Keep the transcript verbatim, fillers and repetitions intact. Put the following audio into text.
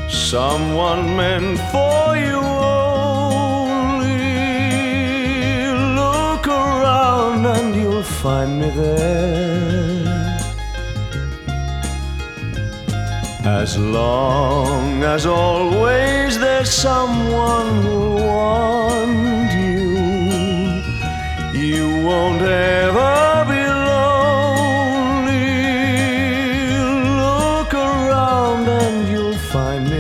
someone meant for you only. Look around and you'll find me there. As long as always there's someone who'll want you, you won't ever